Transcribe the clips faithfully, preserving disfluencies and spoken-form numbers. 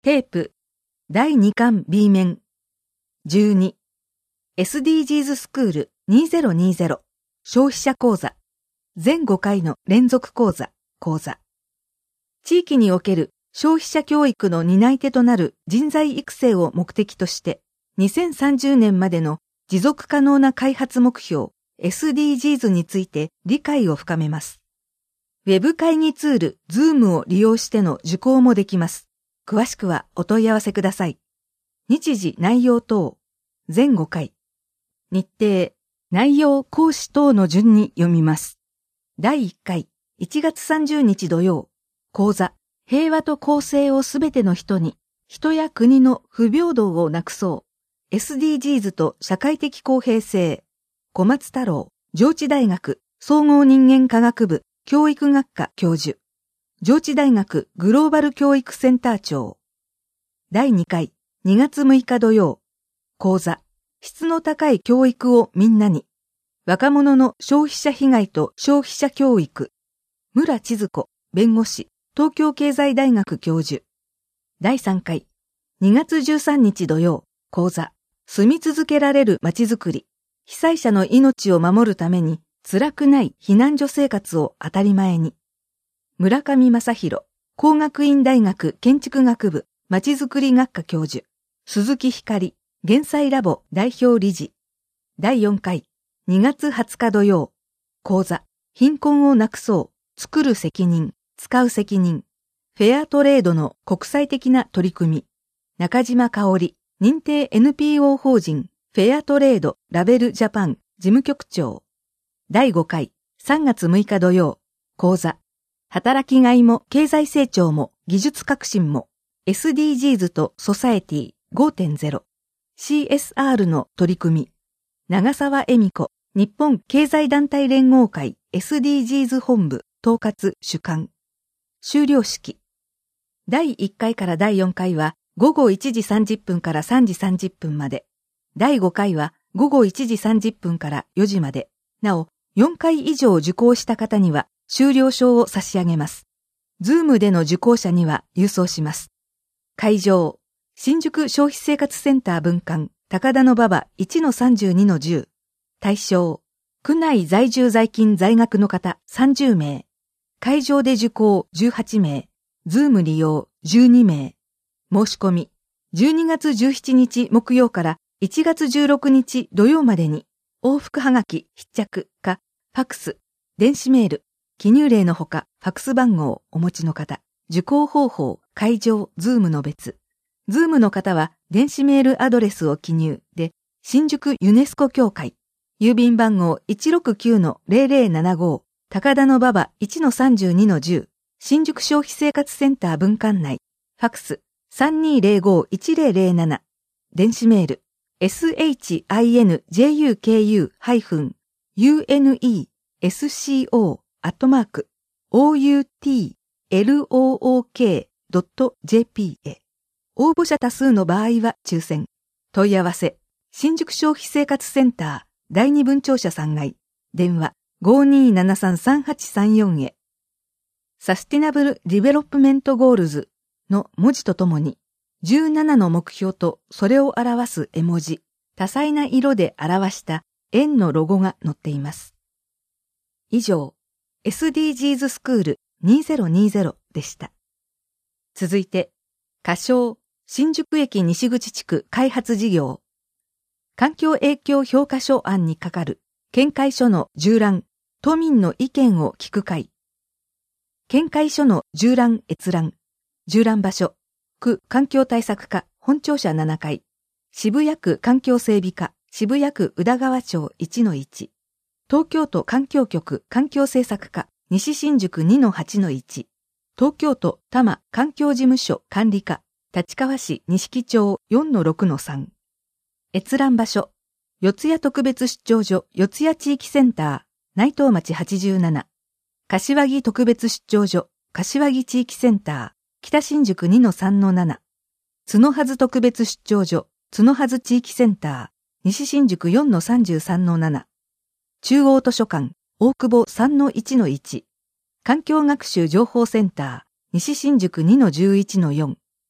テープだいにかん B 面じゅうに エスディージーズ スクールにせんにじゅう消費者講座ぜんごかいの連続講座講座地域における消費者教育の担い手となる人材育成を目的としてにせんさんじゅうねんまでの持続可能な開発目標 エスディージーズ について理解を深めます。ウェブ会議ツール Zoom を利用しての受講もできます。詳しくはお問い合わせください。日時内容等、ぜんごかい。日程、内容講師等の順に読みます。だいいっかい、いちがつさんじゅうにち土曜、講座、平和と公正をすべての人に、人や国の不平等をなくそう。エスディージーズ と社会的公平性。小松太郎、上智大学、総合人間科学部、教育学科教授。上智大学グローバル教育センター長。だいにかい、にがつむいか土曜。講座、質の高い教育をみんなに。若者の消費者被害と消費者教育。村千鶴子、弁護士、東京経済大学教授。だいさんかい、にがつじゅうさんにち土曜。講座、住み続けられるまちづくり。被災者の命を守るために、辛くない避難所生活を当たり前に。村上正弘、工学院大学建築学部まちづくり学科教授。鈴木光、減災ラボ代表理事。だいよんかい、にがつはつか土曜。講座、貧困をなくそう、作る責任、使う責任。フェアトレードの国際的な取り組み。中島香織、認定 エヌピーオー 法人、フェアトレードラベルジャパン事務局長。だいごかい、さんがつむいか土曜。講座、働きがいも経済成長も技術革新も エスディージーズ とソサエティ ごてんゼロ シーエスアール の取り組み。長澤恵美子、日本経済団体連合会 エスディージーズ 本部統括主幹。修了式。だいいっかいからだいよんかいはごごいちじさんじゅっぷんからさんじさんじゅっぷんまで。だいごかいはごごいちじさんじゅっぷんからよじまで。なお、よんかい以上受講した方には修了証を差し上げます。Zoom での受講者には郵送します。会場、新宿消費生活センター分館、高田馬場 いちのさんじゅうにのじゅう。対象、区内在住在勤在学の方さんじゅうめい。会場で受講じゅうはちめい。Zoom 利用じゅうにめい。申し込み、じゅうにがつじゅうしちにち木曜からいちがつじゅうろくにち土曜までに、往復はがき必着か、ファクス、電子メール、記入例のほか、ファクス番号お持ちの方、受講方法、会場、Zoom の別。Zoom の方は、電子メールアドレスを記入で、新宿ユネスコ協会、郵便番号 いちろくきゅうのゼロゼロななご、高田馬場 いちのさんじゅうにのじゅう、新宿消費生活センター分館内、ファクス さんにーぜろごいちぜろぜろなな、電子メール、エスエイチアイエヌジェイユーケーユー ユーエヌイーエスシーオー アットマーク オーユーティーエルオーオーケー ドット ジェーピー へ。応募者多数の場合は抽選。問い合わせ、新宿消費生活センターだいに分庁舎さんがい、電話 ごーにーななさんさんはちさんよん へ。サスティナブル・ディベロップメント・ゴールズの文字とともに、じゅうななの目標とそれを表す絵文字、多彩な色で表した円のロゴが載っています。以上、エスディージーズ スクールにせんにじゅうでした。続いて、仮称新宿駅西口地区開発事業。環境影響評価書案にかかる見解書の縦覧、都民の意見を聞く会。見解書の縦覧閲覧、縦覧場所、区環境対策課本庁舎ななかい、渋谷区環境整備課渋谷区宇田川町 いちのいち、東京都環境局環境政策課西新宿 にのはちのいち、東京都多摩環境事務所管理課立川市錦町 よんのろくのさん。閲覧場所、四谷特別出張所四谷地域センター内藤町はちじゅうなな、柏木特別出張所柏木地域センター北新宿 にのさんのなな、角はず特別出張所角はず地域センター西新宿 よんのさんじゅうさんのなな、中央図書館大久保 さんのいちのいち、環境学習情報センター西新宿 にのじゅういちのよん、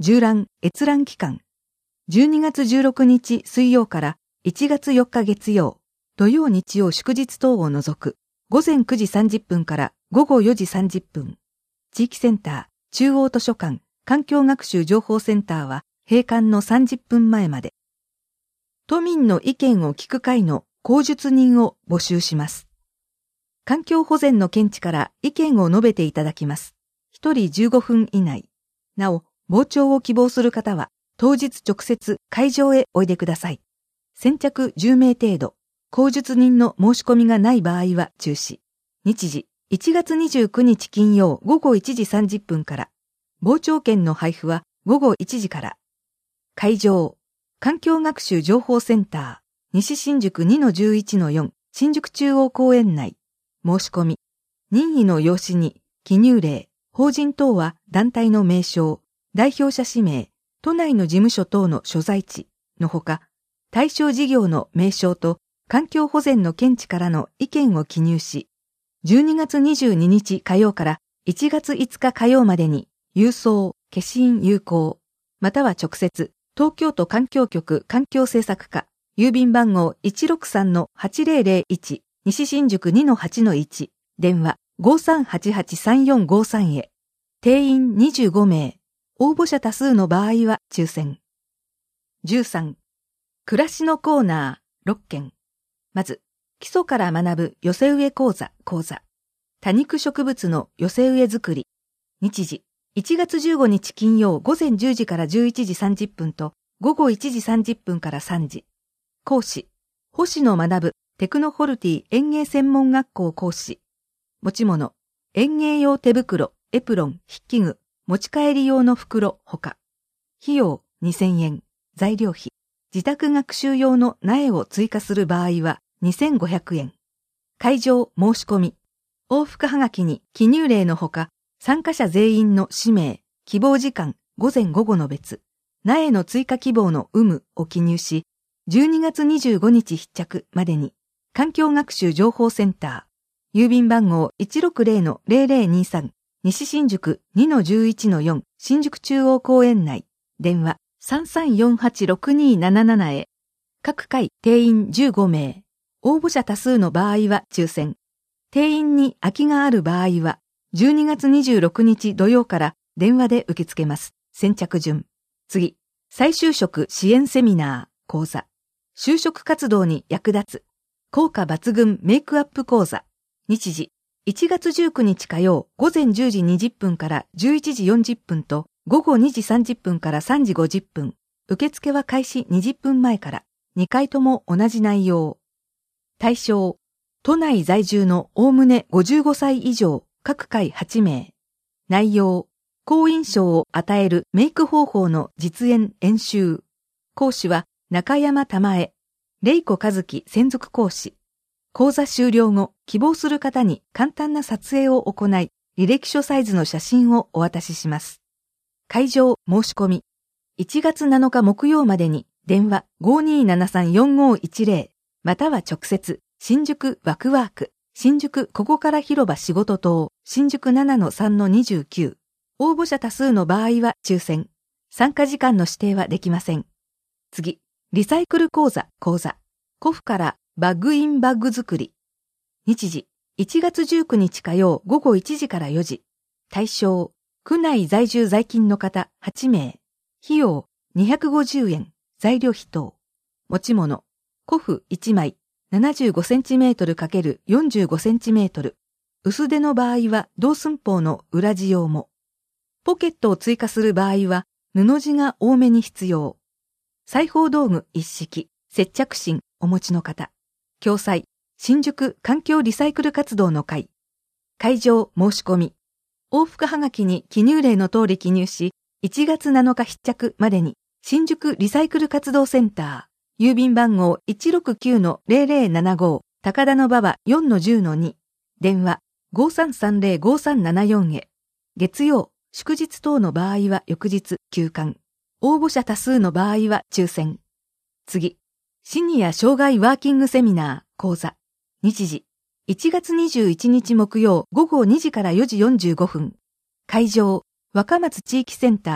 縦覧閲覧期間。じゅうにがつじゅうろくにち水曜からいちがつよっか月曜、土曜日曜祝日等を除く、ごぜんくじさんじゅっぷんからごごよじさんじゅっぷん。地域センター、中央図書館、環境学習情報センターは閉館のさんじゅっぷんまえまで。都民の意見を聞く会の口述人を募集します。環境保全の見地から意見を述べていただきます。ひとりじゅうごふん以内。なお、傍聴を希望する方は、当日直接会場へおいでください。先着じゅうめい程度、口述人の申し込みがない場合は中止。日時、いちがつにじゅうくにち金曜ごごいちじさんじゅっぷんから。傍聴券の配布はごごいちじから。会場、環境学習情報センター、西新宿 にのじゅういちのよん、新宿中央公園内。申し込み。任意の用紙に、記入例、法人等は団体の名称、代表者氏名、都内の事務所等の所在地のほか、対象事業の名称と環境保全の見地からの意見を記入し、じゅうにがつにじゅうににち火曜からいちがついつか火曜までに郵送、消印有効、または直接、東京都環境局環境政策課、郵便番号 いちろくさんのはちぜろぜろいち、西新宿 にのはちのいち、電話 ごさんはちはちさんよんごさん へ。定員にじゅうごめい。応募者多数の場合は抽選。じゅうさん. 暮らしのコーナーろっけん。まず、基礎から学ぶ寄せ植え講座講座。多肉植物の寄せ植え作り。日時、いちがつじゅうごにち金曜午前じゅうじからじゅういちじさんじゅっぷんと午後いちじさんじゅっぷんからさんじ。講師、星野学テクノホルティ園芸専門学校講師。持ち物、園芸用手袋、エプロン、筆記具、持ち帰り用の袋ほか。費用にせんえん、材料費。自宅学習用の苗を追加する場合はにせんごひゃくえん。会場申し込み。往復はがきに記入例のほか、参加者全員の氏名、希望時間、午前午後の別、苗の追加希望の有無を記入し、じゅうにがつにじゅうごにち必着までに、環境学習情報センター、郵便番号 いちろくぜろのぜろぜろにさん、西新宿 にのじゅういちのよん、新宿中央公園内、電話 さんさんよんはちろくにーなななな へ。各回定員じゅうごめい。応募者多数の場合は抽選。定員に空きがある場合は、じゅうにがつにじゅうろくにち土曜から電話で受け付けます。先着順。次、再就職支援セミナー、講座。就職活動に役立つ。効果抜群メイクアップ講座。日時、いちがつじゅうくにち火曜午前じゅうじにじゅっぷんからじゅういちじよんじゅっぷんと午後にじさんじゅっぷんからさんじごじゅっぷん。受付は開始にじゅっぷんまえから。にかいとも同じ内容。対象、都内在住のおおむねごじゅうごさい以上、各回はちめい。内容、好印象を与えるメイク方法の実演演習。講師は中山玉江、玲子和樹専属講師。講座終了後、希望する方に簡単な撮影を行い、履歴書サイズの写真をお渡しします。会場申し込み。いちがつなのか木曜までに電話 ごにーななさんよんごいちぜろ または直接新宿ワクワーク、新宿ここから広場仕事棟、新宿 ななのさんのにじゅうきゅう。応募者多数の場合は抽選。参加時間の指定はできません。次、リサイクル講座講座。古布からバッグインバッグ作り。日時、いちがつじゅうくにち火曜午後いちじからよじ。対象、区内在住在勤の方はちめい。費用にひゃくごじゅうえん。材料費等。持ち物、古布いちまい、ななじゅうごセンチメートル×よんじゅうごセンチメートル。薄手の場合は同寸法の裏地用も。ポケットを追加する場合は布地が多めに必要。裁縫道具一式、接着芯お持ちの方。共催、新宿環境リサイクル活動の会。会場申し込み。往復はがきに記入例の通り記入し、いちがつなのか必着までに、新宿リサイクル活動センター、郵便番号 いちろくきゅうのぜろぜろななご、高田馬場 よんのじゅうのに、電話 ごさんさんぜろごさんななよん へ。月曜、祝日等の場合は翌日休館。応募者多数の場合は抽選。次、シニア障害ワーキングセミナー講座。日時、いちがつにじゅういちにち木曜午後にじからよじよんじゅうごふん。会場、若松地域センタ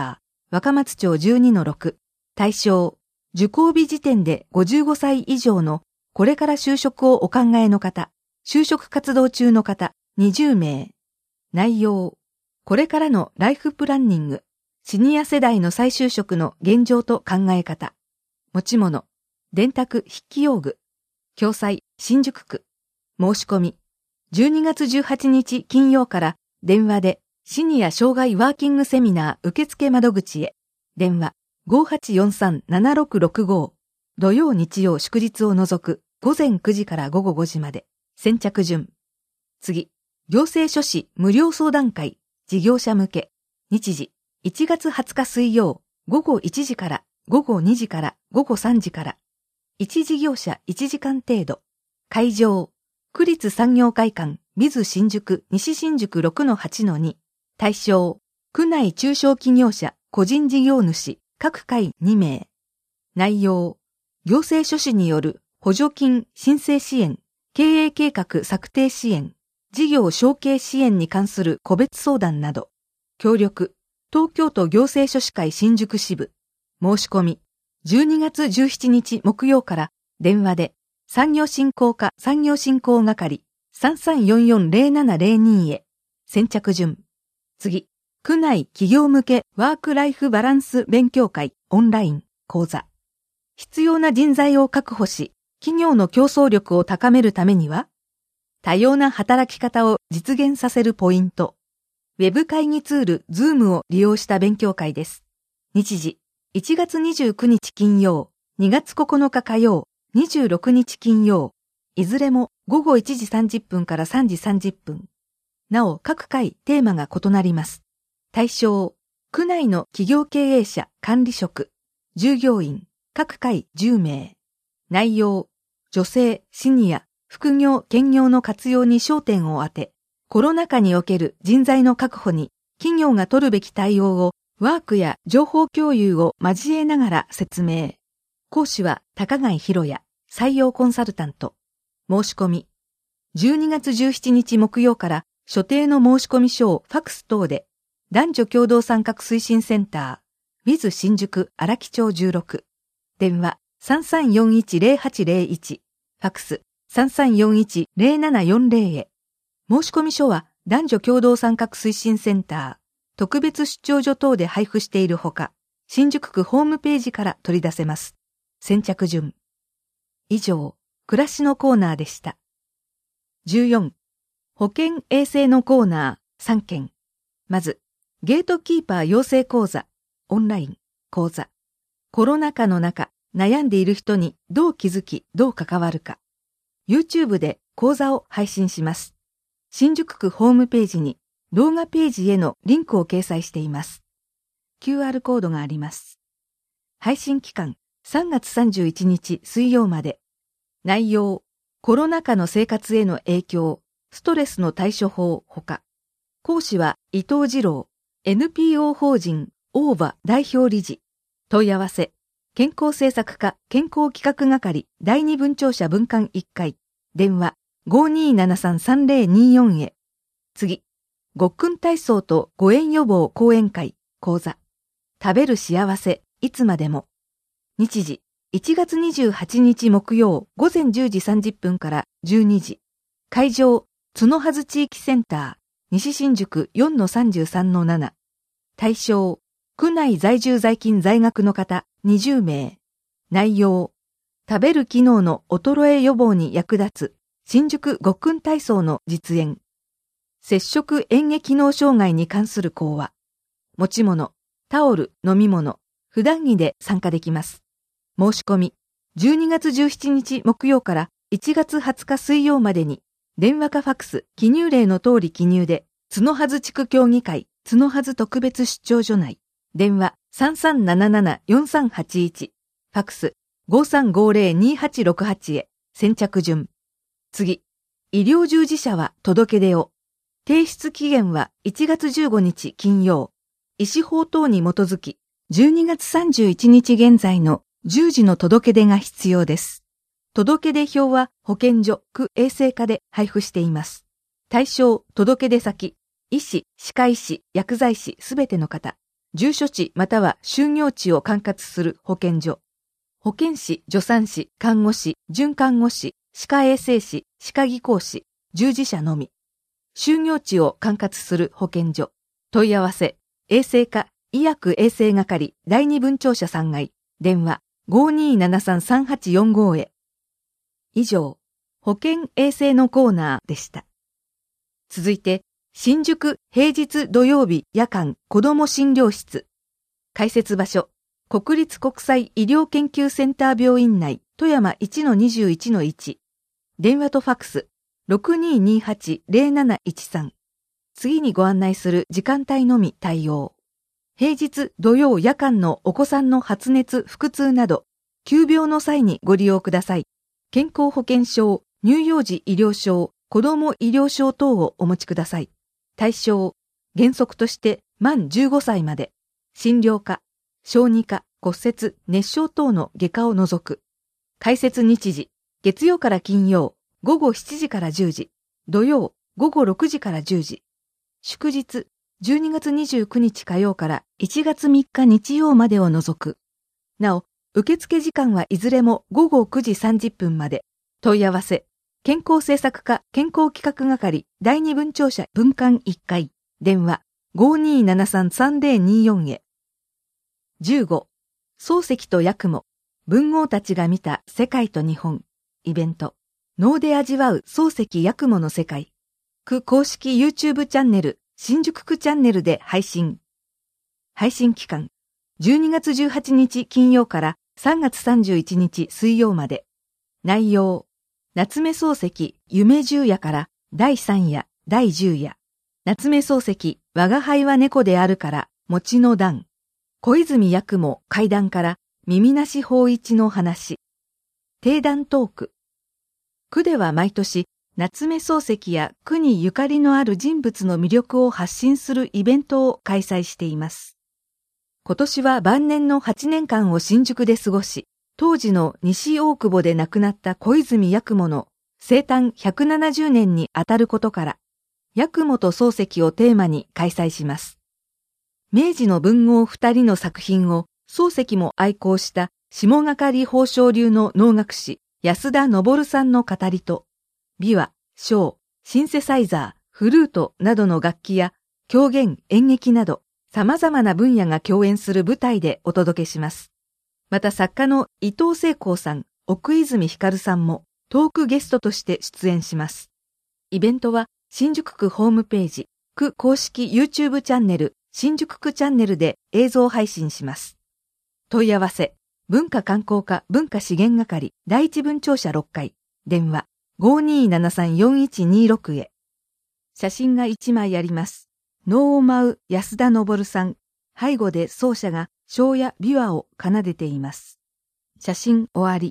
若松町 じゅうにのろく、対象、受講日時点でごじゅうごさい以上のこれから就職をお考えの方、就職活動中の方にじゅうめい。内容、これからのライフプランニング、シニア世代の再就職の現状と考え方、持ち物、電卓筆記用具、共催新宿区、申し込み、じゅうにがつじゅうはちにち金曜から電話でシニア障害ワーキングセミナー受付窓口へ、電話 ごーはちよんさんななろくろくご、土曜日曜祝日を除くごぜんくじからごごごじまで、先着順。次、行政書士無料相談会、事業者向け、日時、いちがつはつか水曜、ごごいちじからごごにじからごごさんじから、いち事業者いちじかん程度、会場、区立産業会館、ビズ新宿西新宿 ろくのはちのに、対象、区内中小企業者、個人事業主、各会にめい。内容、行政書士による補助金申請支援、経営計画策定支援、事業承継支援に関する個別相談など、協力、東京都行政書士会新宿支部、申し込み、じゅうにがつじゅうしちにち木曜から電話で、産業振興課産業振興係 さんさんよんよんぜろななぜろに へ、先着順。次、区内企業向けワークライフバランス勉強会オンライン講座。必要な人材を確保し、企業の競争力を高めるためには、多様な働き方を実現させるポイント。ウェブ会議ツール Zoom を利用した勉強会です。日時、いちがつにじゅうくにち金曜、にがつここのか火曜、にじゅうろくにち金曜、いずれもごごいちじさんじゅっぷんからさんじさんじゅっぷん。なお、各回テーマが異なります。対象、区内の企業経営者、管理職、従業員、各回じゅうめい。内容、女性、シニア、副業、兼業の活用に焦点を当て、コロナ禍における人材の確保に企業が取るべき対応をワークや情報共有を交えながら説明。講師は高貝博也、採用コンサルタント。申し込み。じゅうにがつじゅうしちにち木曜から所定の申し込み書をファクス等で、男女共同参画推進センター、ウィズ 新宿荒木町じゅうろく。電話 さんさんよんいちぜろはちぜろいち、ファクス さんさんよんいちぜろななよんぜろ へ。申し込み書は男女共同参画推進センター、特別出張所等で配布しているほか、新宿区ホームページから取り出せます。先着順。以上、暮らしのコーナーでした。じゅうよん、保健衛生のコーナーさんけん。まず、ゲートキーパー養成講座、オンライン講座。コロナ禍の中、悩んでいる人にどう気づき、どう関わるか。YouTube で講座を配信します。新宿区ホームページに動画ページへのリンクを掲載しています。キューアール コードがあります。配信期間さんがつさんじゅういちにち水曜まで。内容、コロナ禍の生活への影響、ストレスの対処法ほか。講師は伊藤二郎、エヌピーオー 法人オーバ代表理事。問い合わせ、健康政策課健康企画係第二分庁舎分館いっかい、電話 ごーにーななさんさんぜろにーよん へ。次、ごっくん体操と誤嚥予防講演会講座。食べる幸せ、いつまでも。日時、いちがつにじゅうはちにち木曜ごぜんじゅうじさんじゅっぷんからじゅうにじ。会場、角はず地域センター、西新宿 よんのさんじゅうさんのなな。対象、区内在住在勤在学の方にじゅうめい。内容、食べる機能の衰え予防に役立つ新宿ごっくん体操の実演。摂食嚥下機能障害に関する講話。持ち物、タオル、飲み物、普段着で参加できます。申し込み、じゅうにがつじゅうしちにち木曜からいちがつはつか水曜までに、電話かファクス、記入例の通り記入で、角はず地区協議会、角はず特別出張所内、電話 さんさんななななよんさんはちいち、ファクス ごさんごぜろにはちろくはち へ、先着順。次、医療従事者は届け出を。提出期限はいちがつじゅうごにち金曜。医師法等に基づき、じゅうにがつさんじゅういちにち現在のじゅうじの届け出が必要です。届け出表は保健所、区衛生課で配布しています。対象、届け出先、医師、歯科医師、薬剤師すべての方。 住所地または就業地を管轄する保健所、保健師、助産師、看護師、准看護師、歯科衛生士、歯科技工士、従事者のみ。就業地を管轄する保健所。問い合わせ、衛生課、医薬衛生係、だいに分庁舎さん階、電話 ごーにーななさんさんはちよんご へ。以上、保健衛生のコーナーでした。続いて、新宿平日土曜日夜間子ども診療室。開設場所、国立国際医療研究センター病院内富山 いちのにじゅういちのいち。電話とファックス ろくにーにーはちゼロなないちさん。次にご案内する時間帯のみ対応。平日土曜夜間のお子さんの発熱、腹痛など、急病の際にご利用ください。健康保険証、乳幼児医療証、子ども医療証等をお持ちください。対象、原則として満じゅうごさいまで。診療科、小児科、骨折、熱傷等の外科を除く。開設日時、月曜から金曜、午後しちじからじゅうじ、土曜、午後ろくじからじゅうじ。祝日、じゅうにがつにじゅうくにち火曜からいちがつみっか日曜までを除く。なお、受付時間はいずれも午後くじさんじゅっぷんまで。問い合わせ、健康政策課健康企画係だいに分庁舎分館いっ階、電話 ごーにーななさんさんゼロにーよん へ。じゅうご、漱石と八雲、文豪たちが見た世界と日本、イベント、能で味わう漱石八雲の世界。区公式 YouTube チャンネル、新宿区チャンネルで配信。配信期間、じゅうにがつじゅうはちにち金曜からさんがつさんじゅういちにち水曜まで。内容、夏目漱石夢十夜からだいさん夜、だいじゅう夜。夏目漱石我が輩は猫であるから餅の段。小泉八雲怪談から耳なし法一の話。定談トーク。区では毎年、夏目漱石や区にゆかりのある人物の魅力を発信するイベントを開催しています。今年は晩年のはちねんかんを新宿で過ごし、当時の西大久保で亡くなった小泉八雲の生誕ひゃくななじゅうねんにあたることから、八雲と漱石をテーマに開催します。明治の文豪二人の作品を漱石も愛好した下掛宝生流の能楽師安田昇さんの語りと、琵琶、笙、シンセサイザー、フルートなどの楽器や狂言、演劇など様々な分野が共演する舞台でお届けします。また作家の伊藤聖光さん、奥泉光さんもトークゲストとして出演します。イベントは新宿区ホームページ、区公式 YouTube チャンネル、新宿区チャンネルで映像配信します。問い合わせ、文化観光課文化資源係だいいち分庁舎ろっ階、電話 ごーにーななさんよんいちにーろく へ。写真がいちまいあります。能を舞う安田昇さん、背後で奏者が笙や琵琶を奏でています。写真終わり。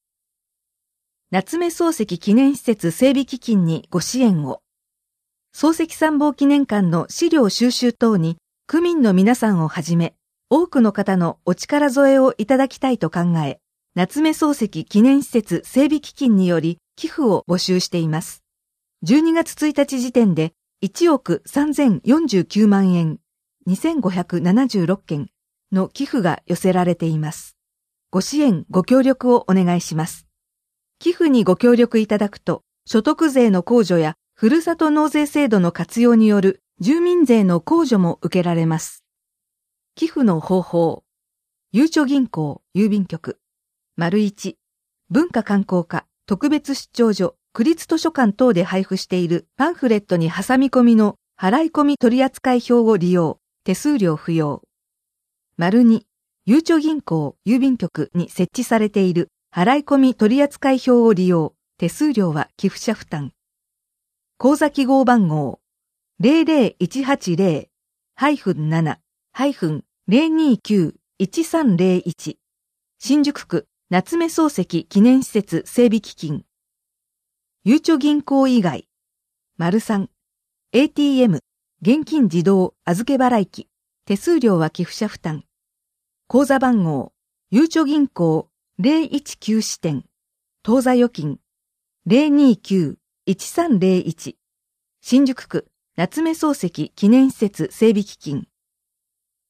夏目漱石記念施設整備基金にご支援を。漱石参謀記念館の資料収集等に区民の皆さんをはじめ、多くの方のお力添えをいただきたいと考え、夏目漱石記念施設整備基金により寄付を募集しています。じゅうにがつついたち時点でいちおくさんぜんよんじゅうきゅうまんえん、にせんごひゃくななじゅうろっけんの寄付が寄せられています。ご支援ご協力をお願いします。寄付にご協力いただくと、所得税の控除やふるさと納税制度の活用による住民税の控除も受けられます。寄付の方法。ゆうちょ銀行郵便局。丸いち。文化観光課特別出張所区立図書館等で配布しているパンフレットに挟み込みの払い込み取扱表を利用。手数料不要。丸に。ゆうちょ銀行郵便局に設置されている払い込み取扱表を利用。手数料は寄付者負担。口座記号番号 ゼロゼロいちはちゼロ なな ゼロにきゅう いちさんゼロいち 新宿区夏目漱石記念施設整備基金。ゆうちょ銀行以外。丸さん。エーティーエム 現金自動預け払い機。手数料は寄付者負担。口座番号ゆうちょ銀行ゼロいちきゅう支店。当座預金ゼロにきゅう いちさんゼロいち。新宿区夏目漱石記念施設整備基金。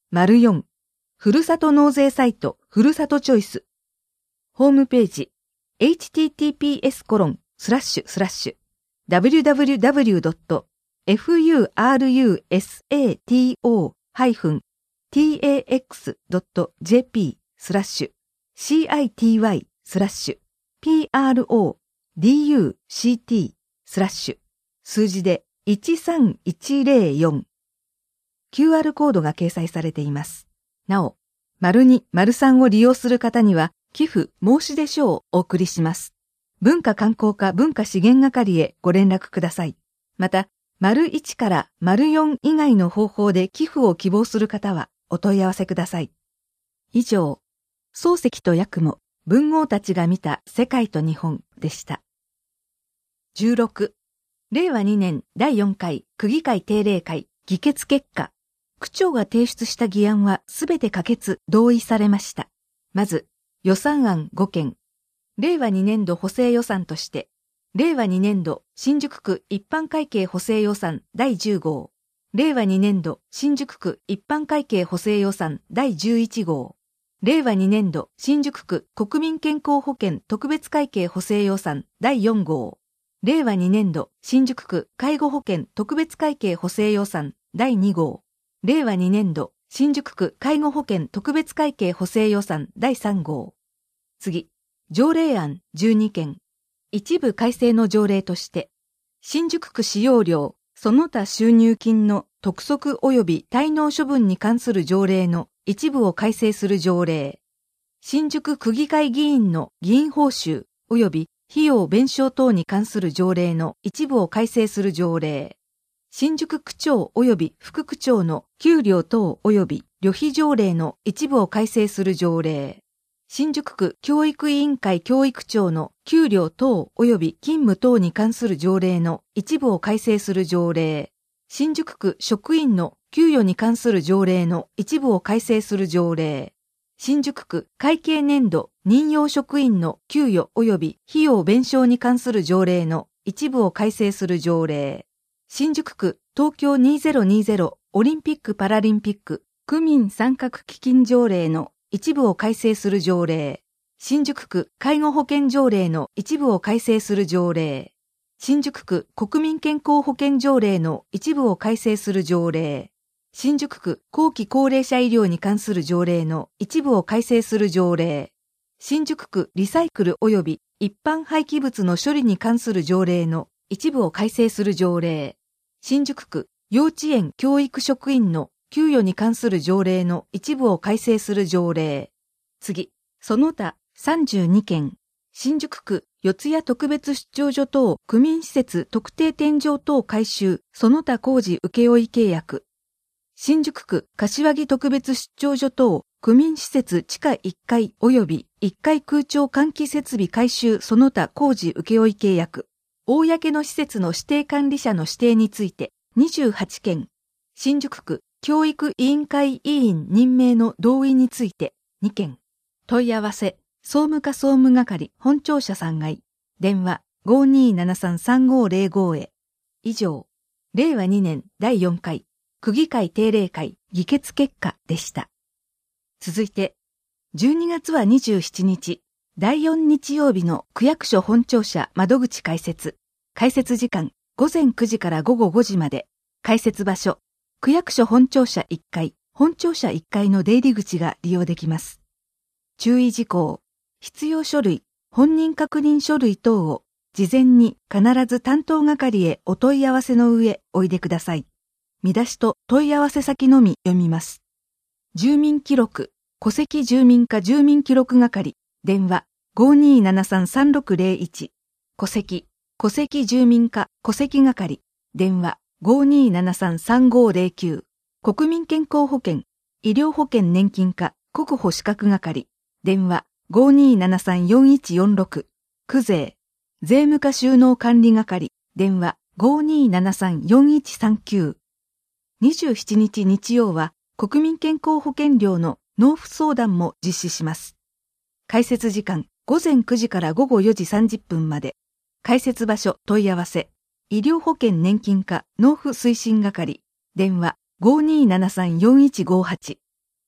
よん、ふるさと納税サイトふるさとチョイス。ホームページ、エイチティーティーピーエスコロンスラッシュスラッシュダブリューダブリューダブリュードットフユーアールユーエスエーティーオーハイフンティーエーエックスドットジェーピースラッシュシーアイティーワイスラッシュピーアールオーディーユーシーティースラッシュ数字でいちさんいちゼロよん。キューアール コードが掲載されています。なお、丸に、丸さんを利用する方には、寄付申し出書をお送りします。文化観光課文化資源係へご連絡ください。また、丸いちから丸よん以外の方法で寄付を希望する方はお問い合わせください。以上、漱石と八雲、文豪たちが見た世界と日本でした。じゅうろく、れいわにねんだいよんかい区議会定例会議決結果。区長が提出した議案はすべて可決・同意されました。まず、予算案ごけん。れいわにねんど補正予算として、れいわにねんど新宿区一般会計補正予算だいじゅうごう、れいわにねんど新宿区一般会計補正予算だいじゅういちごう、れいわにねんど新宿区国民健康保険特別会計補正予算だいよんごう、れいわにねんど新宿区介護保険特別会計補正予算だいにごう、れいわにねんど新宿区介護保険特別会計補正予算だいさんごう。次、条例案じゅうにけん。一部改正の条例として、新宿区使用料、その他収入金の督促及び滞納処分に関する条例の一部を改正する条例、新宿区議会議員の議員報酬及び費用弁償等に関する条例の一部を改正する条例、新宿区長及び副区長の給料等及び旅費条例の一部を改正する条例、新宿区教育委員会教育長の給料等及び勤務等に関する条例の一部を改正する条例、新宿区職員の給与に関する条例の一部を改正する条例、新宿区会計年度任用職員の給与及び費用弁償に関する条例の一部を改正する条例、新宿区東京にせんにじゅうオリンピック・パラリンピック区民参画基金条例の一部を改正する条例、新宿区介護保険条例の一部を改正する条例、新宿区国民健康保険条例の一部を改正する条例、新宿区後期高齢者医療に関する条例の一部を改正する条例、新宿区リサイクル及び一般廃棄物の処理に関する条例の一部を改正する条例、新宿区幼稚園教育職員の給与に関する条例の一部を改正する条例。次、その他さんじゅうにけん。新宿区四谷特別出張所等区民施設特定天井等改修その他工事請負契約。新宿区柏木特別出張所等区民施設地下いっかい及びいっかい空調換気設備改修その他工事請負契約。公の施設の指定管理者の指定についてにじゅうはちけん。新宿区教育委員会委員任命の同意についてにけん。問い合わせ、総務課総務係本庁舎さんがい。電話 ごーにーななさんさんごーぜろご へ。以上、れいわにねんだいよんかい区議会定例会議決結果でした。続いて、じゅうにがつはにじゅうしちにち、だいよん日曜日の区役所本庁舎窓口開設。開設時間ごぜんくじからごごごじまで。開設場所、区役所本庁舎いっかい、本庁舎いっかいの出入り口が利用できます。注意事項、必要書類、本人確認書類等を事前に必ず担当係へお問い合わせの上おいでください。見出しと問い合わせ先のみ読みます。住民記録、戸籍住民課住民記録係、電話 ごーにーななさんさんろくぜろいち、戸籍、戸籍住民課戸籍係、電話 ごーにーななさんさんごーぜろきゅう、国民健康保険、医療保険年金課国保資格係、電話 ごーにーななさんよんいちよんろく、区税、税務課収納管理係、電話 ごーにーななさんよんいちさんきゅう。にじゅうしちにち日曜は国民健康保険料の納付相談も実施します。開設時間ごぜんくじからごごよじさんじゅっぷんまで。開設場所問い合わせ。医療保険年金課納付推進係。電話 ごーにーななさんよんいちごはち。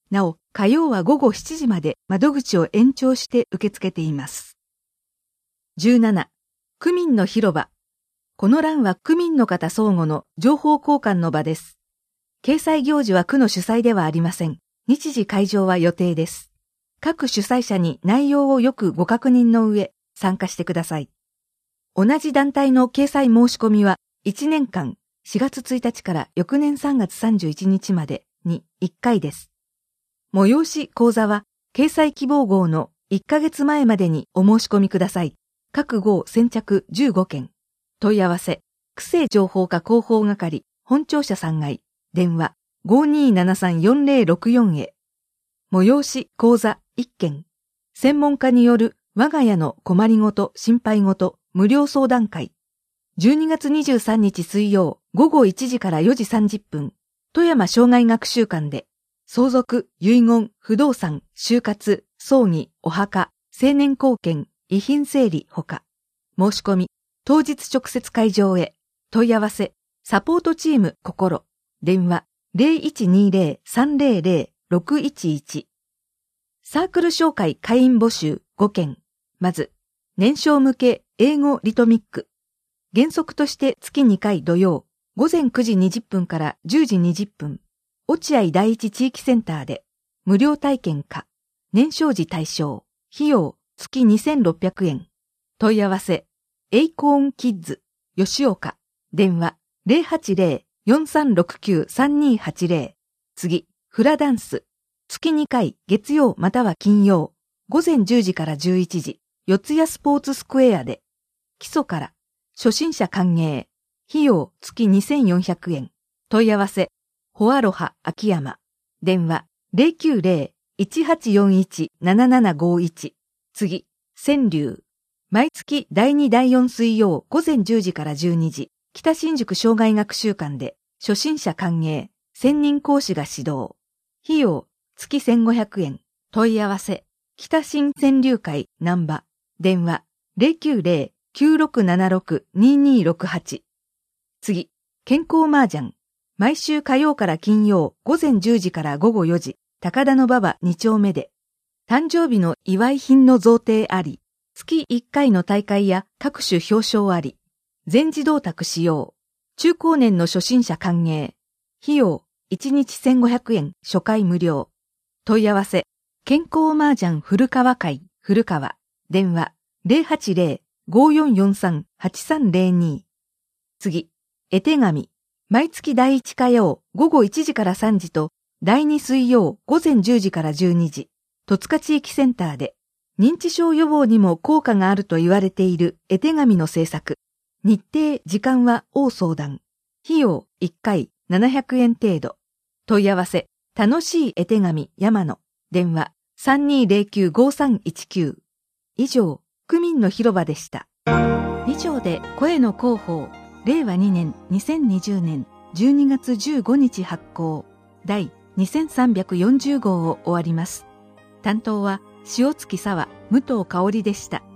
なお、火曜はごごしちじまで窓口を延長して受け付けています。じゅうなな、区民の広場。この欄は区民の方相互の情報交換の場です。掲載行事は区の主催ではありません。日時会場は予定です。各主催者に内容をよくご確認の上、参加してください。同じ団体の掲載申し込みはいちねんかん、しがつついたちから翌年さんがつさんじゅういちにちまでにいっかいです。催し講座は、掲載希望号のいっかげつまえまでにお申し込みください。各号先着じゅうごけん。問い合わせ、区政情報課広報係、本庁舎さんがい、電話 ごーにーななさんよんぜろろくよん へ。催し講座いっけん。専門家による我が家の困りごと、心配ごと、無料相談会。じゅうにがつにじゅうさんにち水曜ごごいちじからよじさんじゅっぷん、富山障害学習館で、相続、遺言、不動産、就活、葬儀、お墓、成年後見、遺品整理ほか。申し込み、当日直接会場へ。問い合わせ、サポートチーム心。電話 ゼロいちにゼロ さんゼロゼロ ろくいちいち。サークル紹介会員募集ごけん。まず、年少向け英語リトミック。原則として月にかい土曜、ごぜんくじにじゅっぷんからじゅうじにじゅっぷん。落合第一地域センターで、無料体験可。年少時対象。費用、月にせんろっぴゃくえん。問い合わせ、エイコーンキッズ、吉岡。電話、ゼロはちゼロ よんさんろくきゅう さんにはちゼロ。次、フラダンス。月にかい、月曜または金曜。ごぜんじゅうじからじゅういちじ、四谷スポーツスクエアで。基礎から、初心者歓迎。費用、月にせんよんひゃくえん。問い合わせ、ホアロハ秋山。電話、ゼロきゅうゼロ いちはちよんいち ななななごいち。次、川柳。毎月だいにだいよん水曜ごぜんじゅうじからじゅうにじ、北新宿障害学習館で、初心者歓迎、専任講師が指導。費用、月せんごひゃくえん。問い合わせ、北新川柳会難波。電話、ゼロきゅうゼロ きゅうろくななろく ににろくはち。次、健康麻雀。毎週火曜から金曜ごぜんじゅうじからごごよじ、高田馬場に丁目で。誕生日の祝い品の贈呈あり。月いっかいの大会や各種表彰あり。全自動卓使用。中高年の初心者歓迎。費用、いちにちせんごひゃくえん、初回無料。問い合わせ、健康麻雀古川会、古川。電話、ゼロはちゼロ ごよんよんさん はちさんゼロに。次、絵手紙。毎月だいいち火曜ごごいちじからさんじと、だいに水曜ごぜんじゅうじからじゅうにじ、戸塚地域センターで。認知症予防にも効果があると言われている絵手紙の制作。日程、時間は応相談。費用いっかいななひゃくえん程度。問い合わせ、楽しい絵手紙山野。電話 さんにーゼロきゅう ごさんいちきゅう。以上、区民の広場でした。以上で声の広報、れいわにねんにせんにじゅうねんじゅうにがつじゅうごにち発行、第にせんさんびゃくよんじゅうごうを終わります。担当は塩月沙和、武藤香織でした。